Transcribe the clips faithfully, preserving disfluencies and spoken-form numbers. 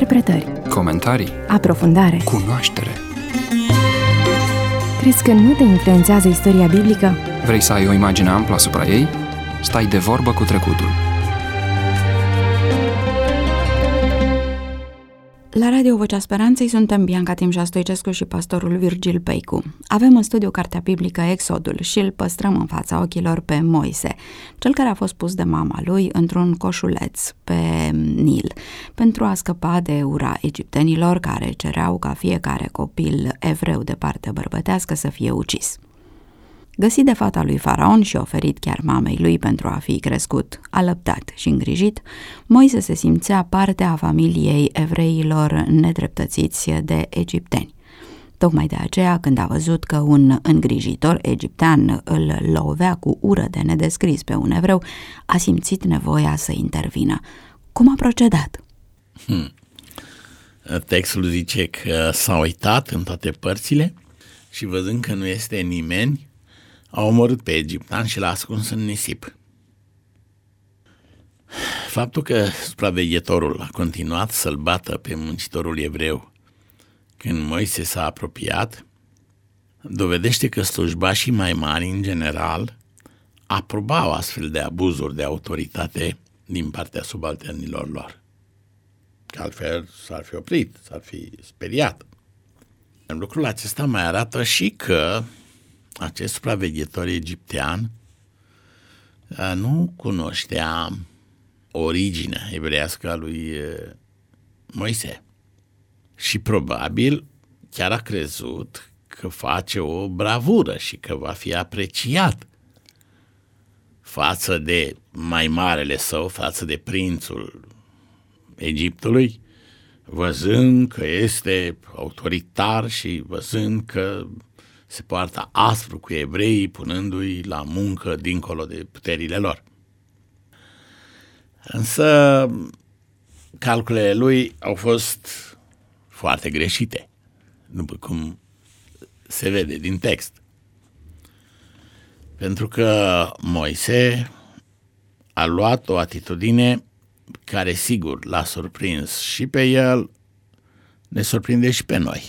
Interpretări, comentarii, aprofundare, cunoaștere. Crezi că nu te influențează istoria biblică? Vrei să ai o imagine amplă asupra ei? Stai de vorbă cu trecutul. La Radio Vocea Speranței suntem Bianca Timșa Stoicescu și pastorul Virgil Peicu. Avem în studiu cartea biblică Exodul și îl păstrăm în fața ochilor pe Moise, cel care a fost pus de mama lui într-un coșuleț pe Nil, pentru a scăpa de ura egiptenilor care cereau ca fiecare copil evreu de parte bărbătească să fie ucis. Găsit de fata lui Faraon și oferit chiar mamei lui pentru a fi crescut, alăptat și îngrijit, Moise se simțea parte a familiei evreilor nedreptățiți de egipteni. Tocmai de aceea, când a văzut că un îngrijitor egiptean îl lovea cu ură de nedescris pe un evreu, a simțit nevoia să intervină. Cum a procedat? Hmm. Textul zice că s-a uitat în toate părțile și văzând că nu este nimeni, a omorât pe egiptean și l-a ascuns în nisip. Faptul că supraveghetorul a continuat să-l bată pe muncitorul evreu când Moise s-a apropiat, dovedește că slujbașii mai mari, în general, aprobau astfel de abuzuri de autoritate din partea subalternilor lor. Că altfel s-ar fi oprit, s-ar fi speriat. Lucrul acesta mai arată și că acest supraveghetor egiptean nu cunoștea originea evreiască a lui Moise și probabil chiar a crezut că face o bravură și că va fi apreciat față de mai marele său, față de prințul Egiptului, văzând că este autoritar și văzând că se poartă aspru cu evreii, punându-i la muncă dincolo de puterile lor. Însă calculele lui au fost foarte greșite, după cum se vede din text. Pentru că Moise a luat o atitudine care sigur l-a surprins și pe el, ne surprinde și pe noi.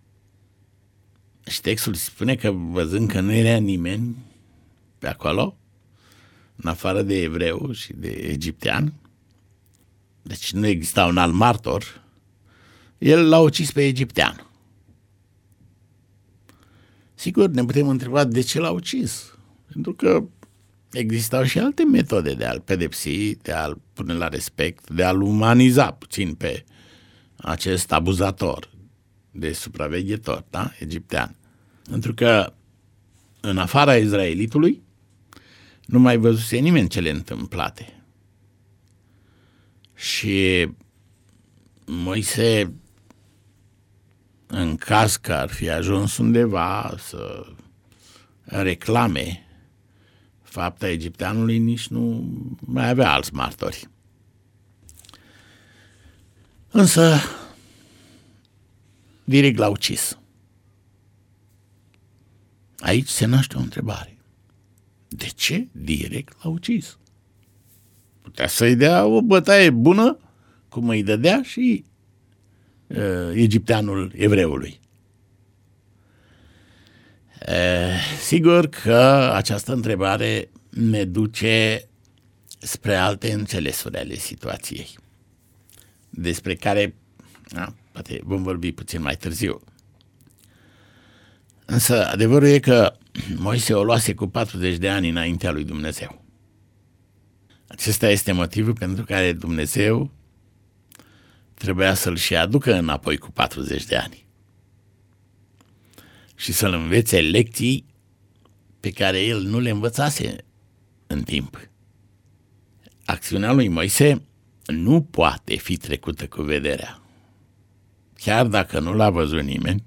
Și textul spune că văzând că nu era nimeni pe acolo, în afară de evreu și de egiptean, deci nu exista un alt martor, el l-a ucis pe egiptean. Sigur, ne putem întreba de ce l-a ucis, pentru că existau și alte metode de a-l pedepsi, de a-l pune la respect, de a-l umaniza puțin pe acest abuzator de supraveghetor, da? Egiptean. Pentru că în afara izraelitului nu mai văzuse nimeni cele întâmplate. Și Moise, în caz că ar fi ajuns undeva să reclame fapta egipteanului, nici nu mai avea alți martori. Însă direct l-a ucis. Aici se naște o întrebare. De ce direct l-a ucis? Putea să-i dea o bătaie bună, cum îi dădea și uh, egipteanul evreului. Uh, sigur că această întrebare ne duce spre alte înțelesuri ale situației, despre care da, poate vom vorbi puțin mai târziu. Însă adevărul e că Moise o luase cu patruzeci de ani înaintea lui Dumnezeu. Acesta este motivul pentru care Dumnezeu trebuia să-l și aducă înapoi cu patruzeci de ani și să-l învețe lecții pe care el nu le învățase în timp. Acțiunea lui Moise nu poate fi trecută cu vederea. Chiar dacă nu l-a văzut nimeni,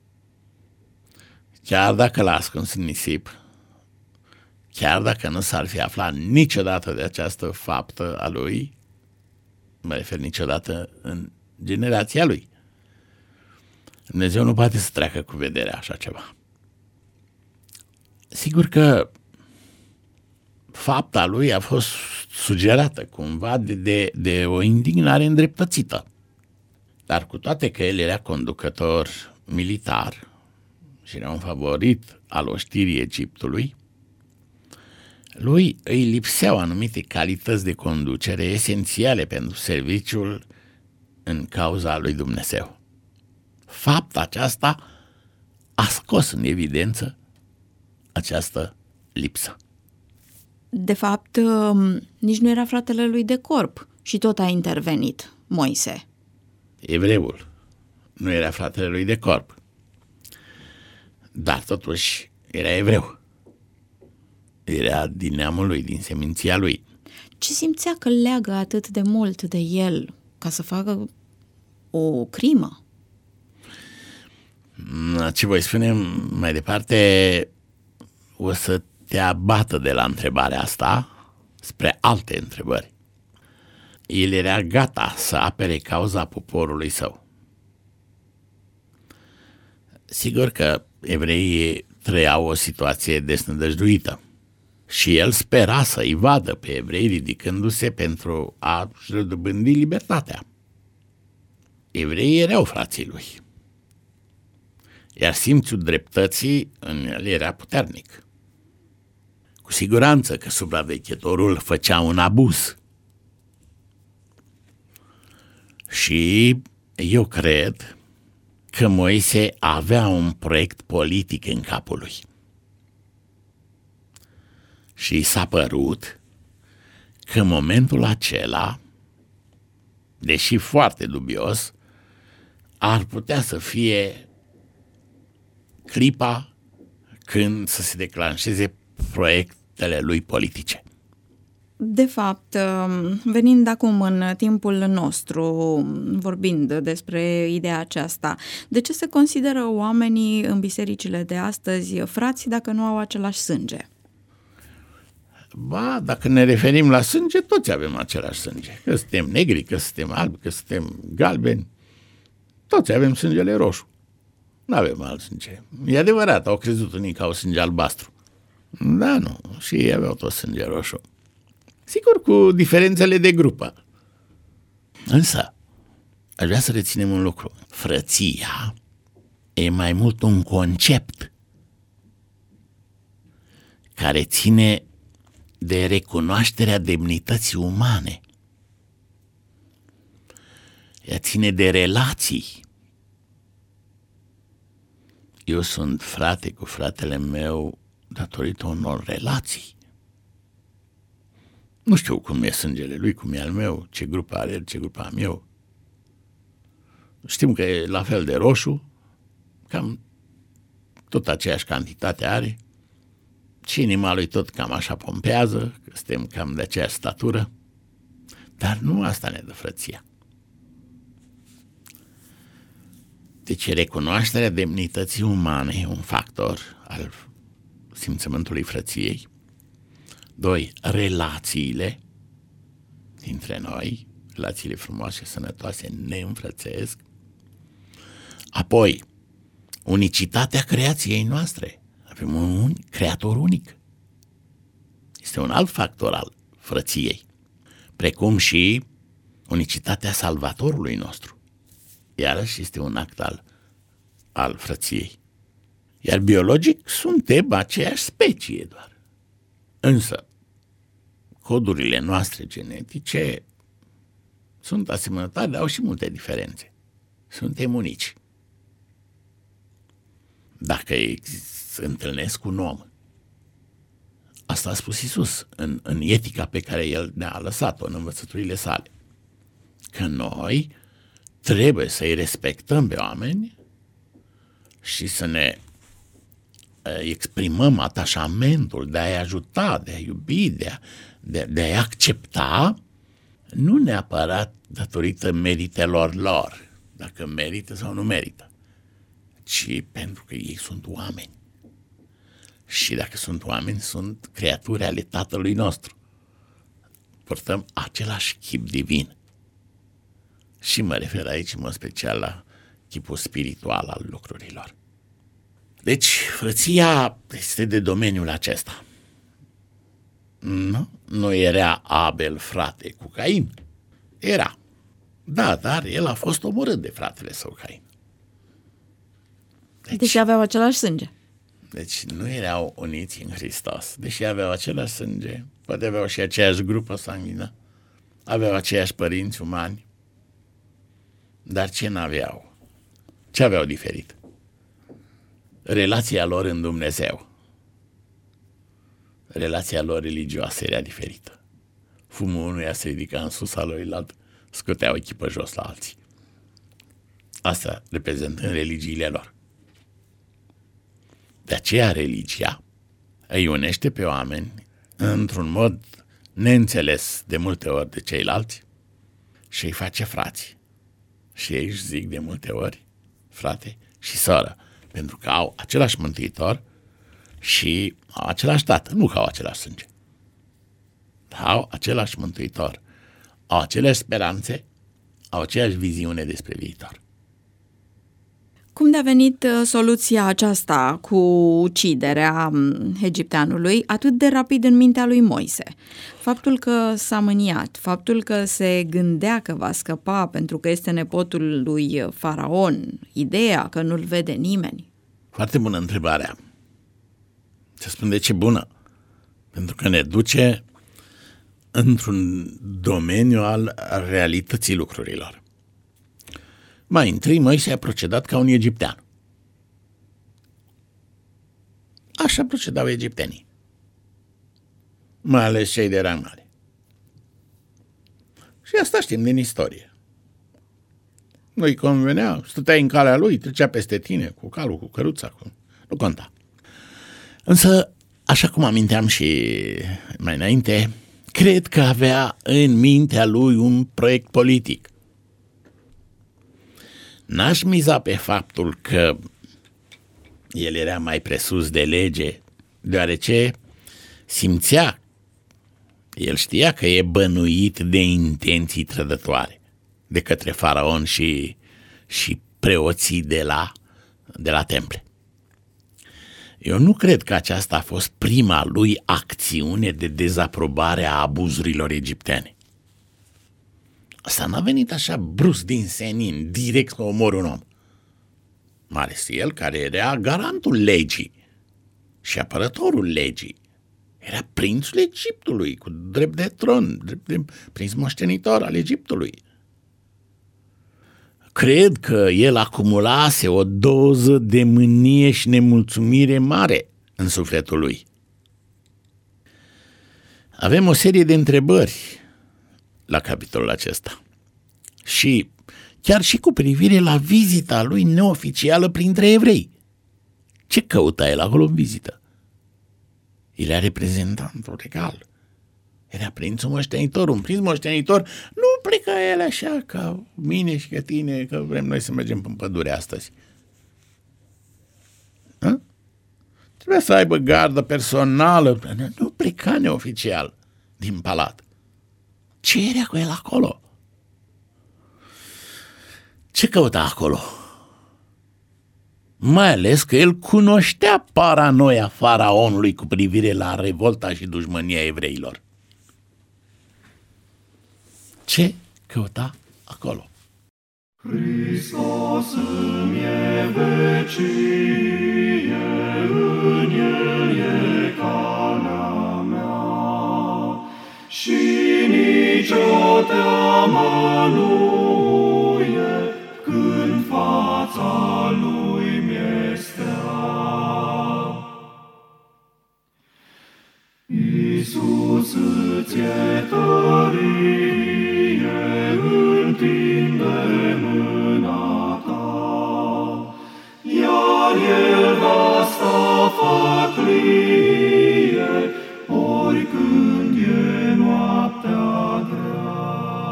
chiar dacă l-a ascuns în nisip, chiar dacă nu s-ar fi aflat niciodată de această faptă a lui, mă refer niciodată în generația lui, Dumnezeu nu poate să treacă cu vederea așa ceva. Sigur că fapta lui a fost sugerată cumva de, de, de o indignare îndreptățită. Dar cu toate că el era conducător militar și era un favorit al oștirii Egiptului, lui îi lipseau anumite calități de conducere esențiale pentru serviciul în cauza lui Dumnezeu. Fapta aceasta a scos în evidență această lipsă. De fapt, nici nu era fratele lui de corp și tot a intervenit Moise. Evreul nu era fratele lui de corp, dar totuși era evreu. Era din neamul lui, din seminția lui. Ce simțea că leagă atât de mult de el ca să facă o crimă? Ce voi spune mai departe o să te abată de la întrebarea asta spre alte întrebări. El era gata să apere cauza poporului său. Sigur că evreii trăiau o situație desnădăjduită și el spera să-i vadă pe evrei ridicându-se pentru a-și rădobândi libertatea. Evreii erau frații lui, iar simțul dreptății în el era puternic. Cu siguranță că supraveghetorul făcea un abuz. Și eu cred că Moise avea un proiect politic în capul lui. Și s-a părut că în momentul acela, deși foarte dubios, ar putea să fie clipa când să se declanșeze proiectele lui politice. De fapt, venind acum în timpul nostru, vorbind despre ideea aceasta, de ce se consideră oamenii în bisericile de astăzi frați dacă nu au același sânge? Ba, dacă ne referim la sânge, toți avem același sânge. Că suntem negri, că suntem albi, că suntem galbeni, toți avem sângele roșu. Nu avem alt sânge. E adevărat, au crezut unii că au sânge albastru. Da, nu, și ei aveau tot sânge roșu. Sigur, cu diferențele de grupă. Însă, aș vrea să reținem un lucru. Frăția e mai mult un concept care ține de recunoașterea demnității umane. Ea ține de relații. Eu sunt frate cu fratele meu datorită unor relații. Nu știu cum e sângele lui, cum e al meu, ce grup are el, ce grup am eu. Știm că e la fel de roșu, cam tot aceeași cantitate are, și inima lui tot cam așa pompează, că suntem cam de aceeași statură, dar nu asta ne dă frăția. Deci recunoașterea demnității umane e un factor al simțământului frăției. Doi, relațiile dintre noi, relațiile frumoase, sănătoase, ne înfrățesc. Apoi, unicitatea creației noastre. Avem un creator unic. Este un alt factor al frăției, precum și unicitatea salvatorului nostru. Iarăși este un act al, al frăției. Iar biologic suntem aceeași specie doar. Însă, codurile noastre genetice sunt asemănătoare, dar au și multe diferențe. Suntem unici. Dacă se întâlnesc cu un om, asta a spus Iisus în, în etica pe care El ne-a lăsat-o, în învățăturile sale, că noi trebuie să-i respectăm pe oameni și să ne exprimăm atașamentul de a-i ajuta, de a iubi, de, a, de, de a-i accepta, nu neapărat datorită meritelor lor, dacă merită sau nu merită, ci pentru că ei sunt oameni. Și dacă sunt oameni, sunt creaturi ale Tatălui nostru. Purtăm același chip divin. Și mă refer aici, în mod special, la chipul spiritual al lucrurilor. Deci, frăția este de domeniul acesta. Nu, nu era Abel frate cu Cain. Era. Da, dar el a fost omorât de fratele său Cain. Deci, deși aveau același sânge. Deci nu erau uniți în Hristos. Deși aveau același sânge, poate aveau și aceeași grupă sanguină, aveau aceiași părinți umani, dar ce n-aveau? Ce aveau diferit? Relația lor în Dumnezeu. Relația lor religioasă era diferită. Fumul unuia se ridica în sus, al celuilalt scotea o echipă jos la alții. Asta reprezentând religiile lor. De aceea religia îi unește pe oameni într-un mod neînțeles de multe ori de ceilalți și îi face frați. Și ei își zic de multe ori frate și soră, pentru că au același Mântuitor și au același Tată, nu că au același sânge. Au același Mântuitor, au aceleași speranțe, au aceeași viziune despre viitor. Cum de-a venit soluția aceasta cu uciderea egipteanului atât de rapid în mintea lui Moise? Faptul că s-a mâniat, faptul că se gândea că va scăpa pentru că este nepotul lui Faraon, ideea că nu-l vede nimeni? Foarte bună întrebarea. Se spune de ce bună? Pentru că ne duce într-un domeniu al realității lucrurilor. Mai întâi, Moise a procedat ca un egiptean. Așa procedau egiptenii, mai ales cei de rang mare. Și asta știm din istorie. Nu-i convenea, stăteai în calea lui, trecea peste tine cu calul, cu căruța, cu... nu conta. Însă, așa cum aminteam și mai înainte, cred că avea în mintea lui un proiect politic. N-aș miza pe faptul că el era mai presus de lege, deoarece simțea, el știa că e bănuit de intenții trădătoare de către Faraon și, și preoții de la, de la temple. Eu nu cred că aceasta a fost prima lui acțiune de dezaprobare a abuzurilor egiptene. Asta n-a venit așa brusc din senin, direct să omori un om. Mai ales el care era garantul legii și apărătorul legii. Era prințul Egiptului, cu drept de tron, drept de prinț moștenitor al Egiptului. Cred că el acumulase o doză de mânie și nemulțumire mare în sufletul lui. Avem o serie de întrebări la capitolul acesta. Și chiar și cu privire la vizita lui neoficială printre evrei. Ce căuta el acolo în vizită? El era reprezentantul regal. Era prințul moștenitor. Un prinț moștenitor nu plecă el așa ca mine și ca tine, că vrem noi să mergem în pădure astăzi. Ha? Trebuia să aibă gardă personală. Nu pleca neoficial din palat. Ce era cu el acolo? Ce căuta acolo? Mai ales că el cunoștea paranoia Faraonului cu privire la revolta și dușmânia evreilor. Ce căuta acolo? Hristos îmi e vecie, în El e calea mea, și nicio teamă nu e când fața Lui mi-este. Iisus îți-e tărie, întinde mâna ta, iar El va sta făclie, oricând e noaptea grea.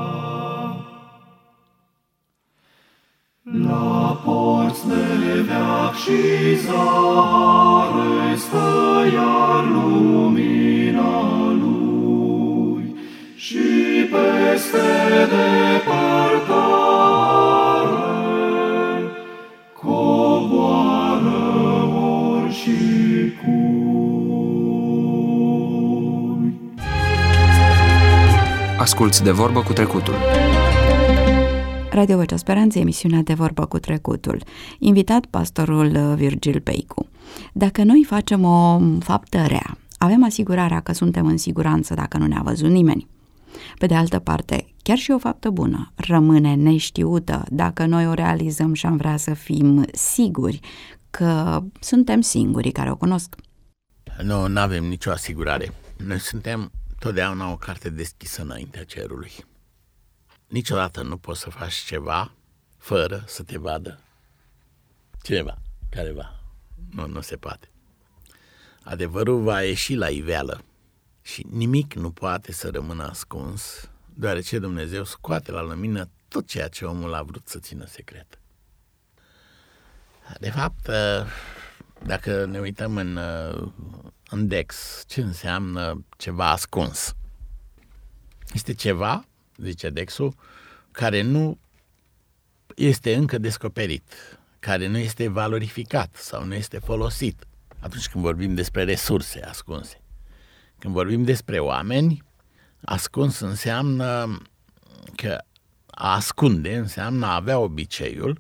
La porți de veac și zare stă iar lumina Lui, și peste depărtare coboară orice cui. Asculți De vorbă cu trecutul. Radio Vocea Speranței, emisiunea De Vorbă cu Trecutul. Invitat pastorul Virgil Peicu. Dacă noi facem o faptă rea, avem asigurarea că suntem în siguranță dacă nu ne-a văzut nimeni. Pe de altă parte, chiar și o faptă bună rămâne neștiută dacă noi o realizăm și am vrea să fim siguri că suntem singurii care o cunosc. Nu, nu avem nicio asigurare. Noi suntem totdeauna o carte deschisă înaintea cerului. Niciodată nu poți să faci ceva fără să te vadă cineva, careva. Nu, nu se poate. Adevărul va ieși la iveală și nimic nu poate să rămână ascuns, deoarece Dumnezeu scoate la lumină tot ceea ce omul a vrut să țină secret. De fapt, dacă ne uităm în, în Dex, ce înseamnă ceva ascuns? Este ceva, zice Dexul, care nu este încă descoperit, care nu este valorificat sau nu este folosit. Atunci când vorbim despre resurse ascunse. Când vorbim despre oameni, ascuns înseamnă că a ascunde înseamnă a avea obiceiul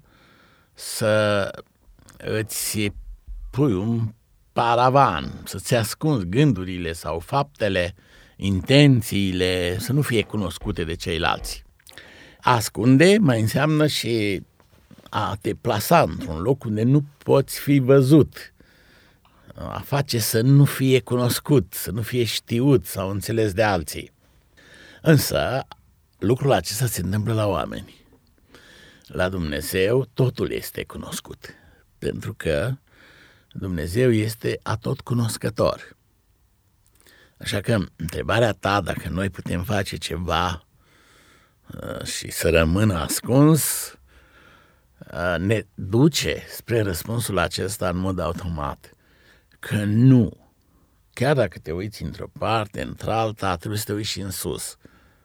să îți pui un paravan, să-ți ascunzi gândurile sau faptele, intențiile, să nu fie cunoscute de ceilalți. A ascunde mai înseamnă și a te plasa într-un loc unde nu poți fi văzut, a face să nu fie cunoscut, să nu fie știut sau înțeles de alții. Însă, lucrul acesta se întâmplă la oameni. La Dumnezeu totul este cunoscut, pentru că Dumnezeu este atotcunoscător. Așa că întrebarea ta, dacă noi putem face ceva uh, și să rămână ascuns, uh, ne duce spre răspunsul acesta în mod automat, că nu. Chiar dacă te uiți într-o parte, într-alta, trebuie să te uiți și în sus.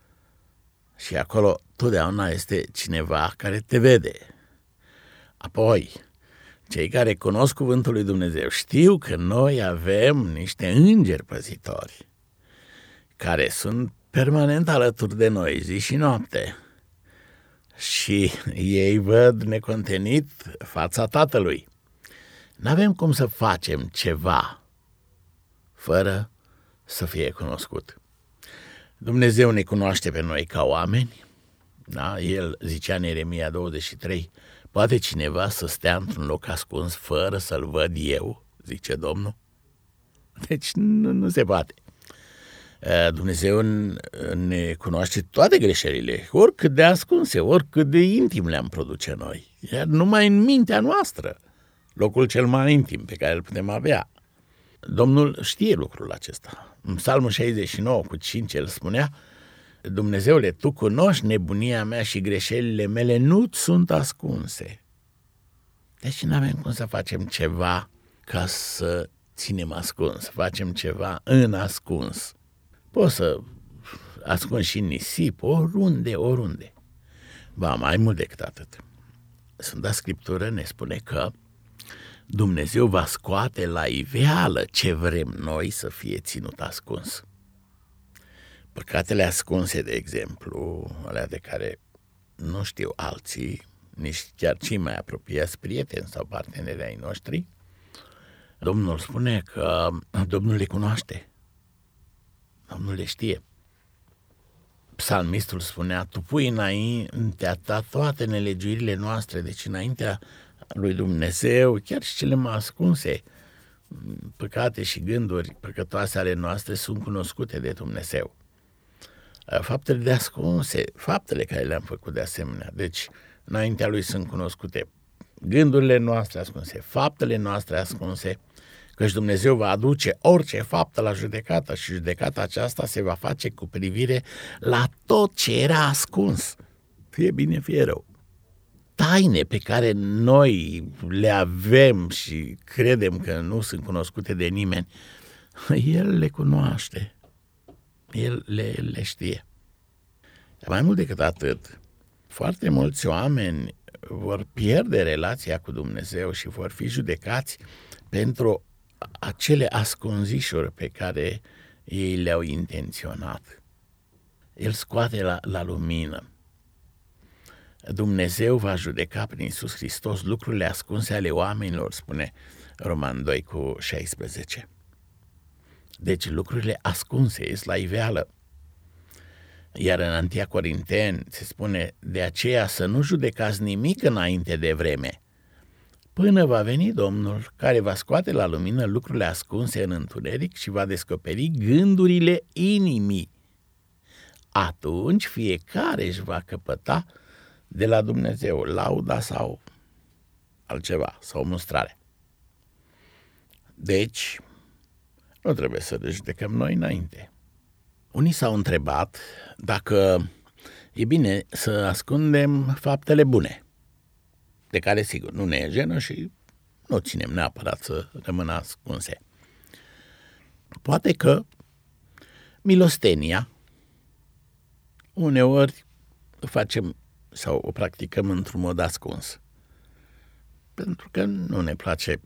Și acolo totdeauna este cineva care te vede. Apoi, cei care cunosc cuvântul lui Dumnezeu știu că noi avem niște îngeri păzitori care sunt permanent alături de noi zi și noapte și ei văd necontenit fața Tatălui. N-avem cum să facem ceva fără să fie cunoscut. Dumnezeu ne cunoaște pe noi ca oameni, da? El zicea în Ieremia douăzeci și trei, poate cineva să stea într-un loc ascuns fără să-l văd eu, zice Domnul? Deci nu, nu se poate. Dumnezeu ne cunoaște toate greșelile, oricât de ascunse, oricât de intim le-am produce noi, iar numai în mintea noastră, locul cel mai intim pe care îl putem avea. Domnul știe lucrul acesta. În Psalmul șaizeci și nouă cu cinci el spunea, Dumnezeule, Tu cunoști nebunia mea și greșelile mele nu sunt ascunse. Deci nu avem cum să facem ceva ca să ținem ascuns, să facem ceva în ascuns. Poți să ascunzi și în nisip, oriunde, oriunde. Ba, mai mult decât atât. Sfânta Scriptură ne spune că Dumnezeu va scoate la iveală ce vrem noi să fie ținut ascuns. Păcatele ascunse, de exemplu, alea de care nu știu alții, nici chiar cei mai apropiați prieteni sau parteneri ai noștri, Domnul spune că Domnul le cunoaște, Domnul le știe. Psalmistul spunea, Tu pui înaintea Ta toate nelegiuirile noastre, deci înaintea lui Dumnezeu, chiar și cele mai ascunse păcate și gânduri păcătoase ale noastre sunt cunoscute de Dumnezeu. Faptele de ascunse, faptele care le-am făcut de asemenea, deci înaintea lui sunt cunoscute gândurile noastre ascunse, faptele noastre ascunse, căci Dumnezeu va aduce orice faptă la judecată și judecata aceasta se va face cu privire la tot ce era ascuns, fie bine, fie rău. Taine pe care noi le avem și credem că nu sunt cunoscute de nimeni, El le cunoaște, El le, le știe. Mai mult decât atât, foarte mulți oameni vor pierde relația cu Dumnezeu și vor fi judecați pentru acele ascunzișuri pe care ei le-au intenționat. El scoate la, la lumină. Dumnezeu va judeca prin Iisus Hristos lucrurile ascunse ale oamenilor, spune Roman doi cu șaisprezece. Deci lucrurile ascunse ies la iveală. Iar în întâi Corinteni se spune: de aceea să nu judecați nimic înainte de vreme, până va veni Domnul, care va scoate la lumină lucrurile ascunse în întuneric și va descoperi gândurile inimii. Atunci fiecare își va căpăta de la Dumnezeu lauda sau altceva, sau mustrare. Deci, nu trebuie să ne judecăm noi înainte. Unii s-au întrebat dacă e bine să ascundem faptele bune, de care, sigur, nu ne e jenă și nu ținem neapărat să rămână ascunse. Poate că milostenia uneori o facem sau o practicăm într-un mod ascuns, pentru că nu ne place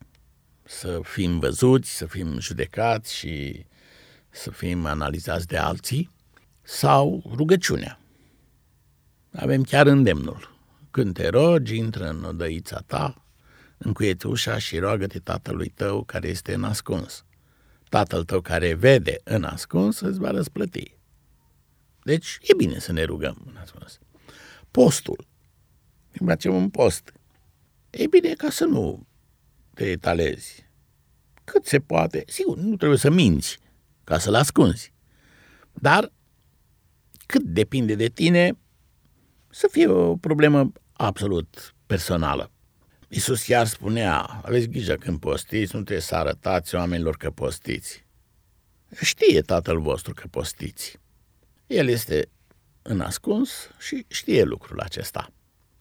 să fim văzuți, să fim judecați și să fim analizați de alții, sau rugăciunea. Avem chiar îndemnul: când te rogi, intră în odăița ta, încuie-ți ușa și roagă-te tatălui tău care este în ascuns. Tatăl tău care vede în ascuns îți va răsplăti. Deci e bine să ne rugăm în ascuns. Postul. Când facem un post, e bine ca să nu te etalezi cât se poate. Sigur, nu trebuie să minți ca să-l ascunzi, dar cât depinde de tine, să fie o problemă absolut personală. Iisus chiar spunea: aveți grijă când postiți, nu trebuie să arătați oamenilor că postiți. Știe Tatăl vostru că postiți. El este în ascuns și știe lucrul acesta.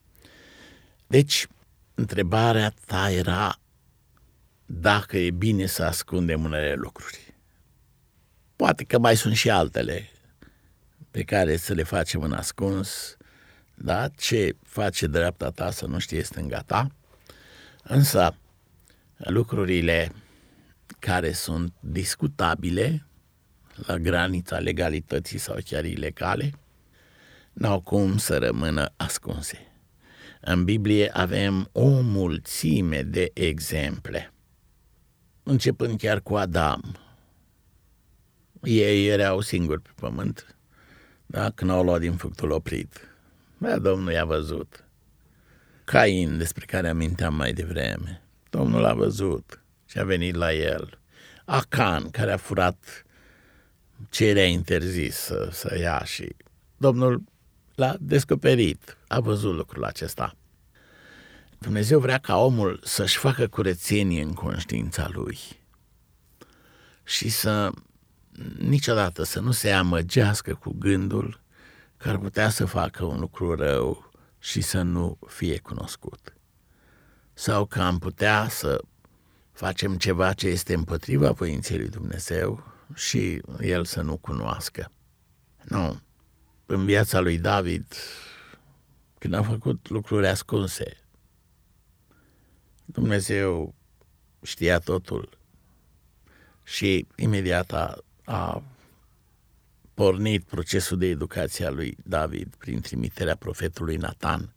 Deci, întrebarea ta era dacă e bine să ascundem unele lucruri. Poate că mai sunt și altele pe care să le facem în ascuns, da? Ce face dreapta ta să nu știe stânga ta, însă lucrurile care sunt discutabile la granița legalității sau chiar ilegale n-au cum să rămână ascunse. În Biblie avem o mulțime de exemple, începând chiar cu Adam. Ei erau singuri pe pământ, da? Când au luat din fructul oprit. Da, Domnul i-a văzut. Cain, despre care aminteam mai devreme, Domnul a văzut și a venit la el. Acan, care a furat ce era interzis să, să ia, și Domnul l-a descoperit, a văzut lucrul acesta. Dumnezeu vrea ca omul să-și facă curățenie în conștiința lui și să niciodată să nu se amăgească cu gândul că ar putea să facă un lucru rău și să nu fie cunoscut, sau că am putea să facem ceva ce este împotriva voinței lui Dumnezeu și el să nu cunoască. Nu. În viața lui David, când a făcut lucruri ascunse, Dumnezeu știa totul și imediat a, a pornit procesul de educație a lui David prin trimiterea profetului Natan.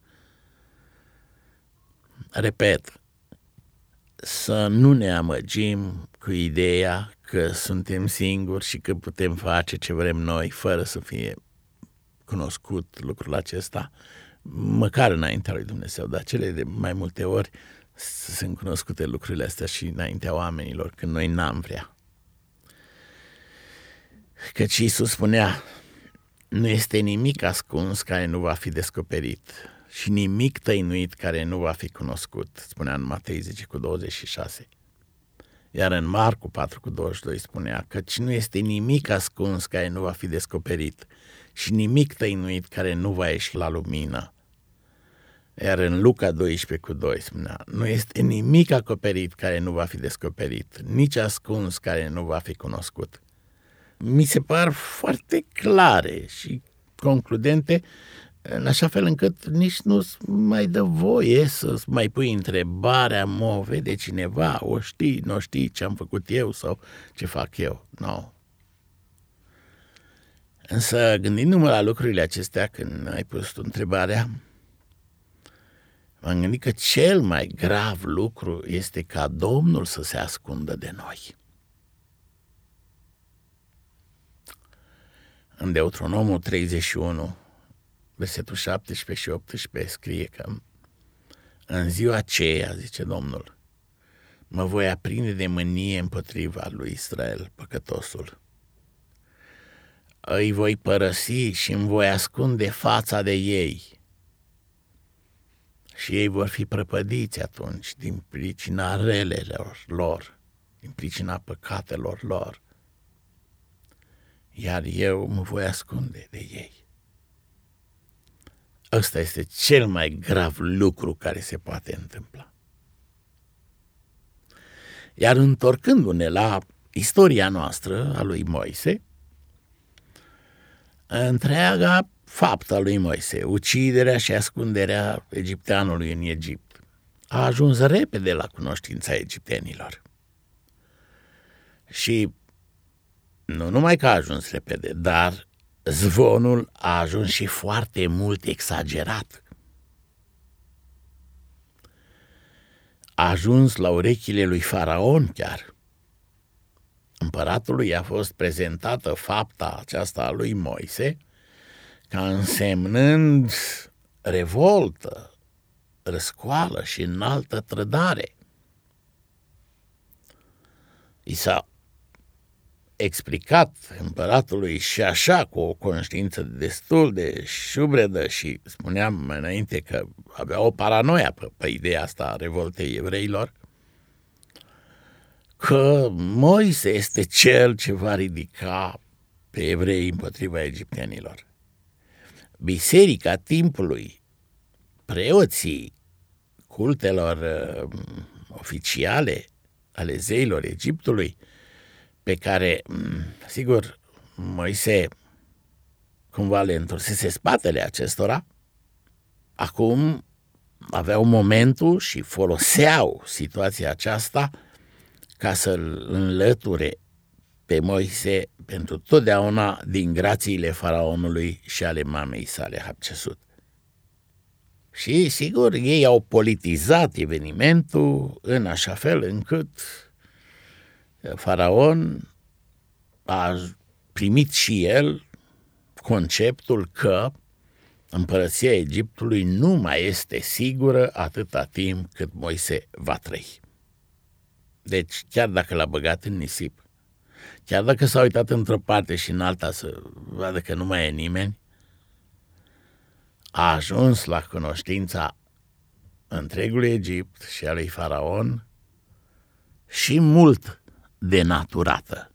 Repet, să nu ne amăgim cu ideea că suntem singuri și că putem face ce vrem noi fără să fie cunoscut lucrul acesta, măcar înaintea lui Dumnezeu, dar cele de mai multe ori sunt cunoscute lucrurile astea și înaintea oamenilor, când noi n-am vrea. Căci Iisus spunea: nu este nimic ascuns care nu va fi descoperit și nimic tăinuit care nu va fi cunoscut, spunea în Matei zece cu douăzeci și șase. Iar în Marcu patru cu douăzeci și doi spunea: căci nu este nimic ascuns care nu va fi descoperit și nimic tăinuit care nu va ieși la lumină. Iar în Luca doisprezece cu doi spunea: nu este nimic acoperit care nu va fi descoperit, nici ascuns care nu va fi cunoscut. Mi se par foarte clare și concludente, în așa fel încât nici nu mai dă voie să mai pui întrebarea: mă vede cineva, o știi, nu știi ce am făcut eu sau ce fac eu. Nu. No. Însă, gândindu-mă la lucrurile acestea, când ai pus tu întrebarea, m-am gândit că cel mai grav lucru este ca Domnul să se ascundă de noi. În Deuteronomul treizeci și unu, versetul șaptesprezece și optsprezece, scrie că în ziua aceea, zice Domnul, mă voi aprinde de mânie împotriva lui Israel, păcătosul. Îi voi părăsi și îmi voi ascunde fața de ei. Și ei vor fi prăpădiți atunci din pricina relelor lor, din pricina păcatelor lor. Iar eu mă voi ascunde de ei. Ăsta este cel mai grav lucru care se poate întâmpla. Iar întorcându-ne la istoria noastră a lui Moise, întreaga faptă a lui Moise, uciderea și ascunderea egipteanului în Egipt, a ajuns repede la cunoștința egiptenilor. Și nu numai că a ajuns repede, dar zvonul a ajuns și foarte mult exagerat. A ajuns la urechile lui Faraon chiar. Împăratului a fost prezentată fapta aceasta a lui Moise ca însemnând revoltă, răscoală și înaltă trădare. I s-a explicat împăratului și așa, cu o conștiință destul de șubredă, și spuneam mai înainte că avea o paranoia pe, pe ideea asta a revoltei evreilor, că Moise este cel ce va ridica pe evrei împotriva egiptenilor. Biserica timpului, preoții cultelor uh, oficiale ale zeilor Egiptului, pe care, sigur, Moise cumva le întorsese spatele acestora, acum aveau momentul și foloseau situația aceasta ca să-l înlăture pe Moise pentru totdeauna din grațiile faraonului și ale mamei sale Hatshepsut. Și, sigur, ei au politizat evenimentul în așa fel încât Faraon a primit și el conceptul că împărăția Egiptului nu mai este sigură atâta timp cât Moise va trăi. Deci, chiar dacă l-a băgat în nisip, chiar dacă s-a uitat într-o parte și în alta să vadă că nu mai e nimeni, a ajuns la cunoștința întregului Egipt și a lui Faraon și mult denaturată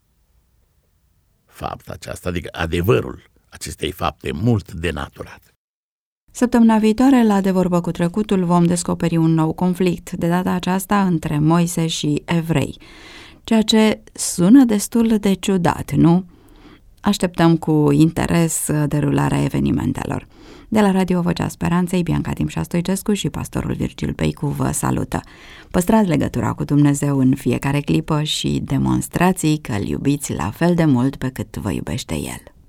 fapta aceasta, adică adevărul acestei fapte mult denaturat. Săptămâna viitoare, la De vorbă cu trecutul, vom descoperi un nou conflict, de data aceasta între Moise și evrei, ceea ce sună destul de ciudat, nu? Așteptăm cu interes derularea evenimentelor. De la Radio Vocea Speranței, Bianca Timșa Stoicescu și pastorul Virgil Peicu vă salută. Păstrați legătura cu Dumnezeu în fiecare clipă și demonstrați că îl iubiți la fel de mult pe cât vă iubește El.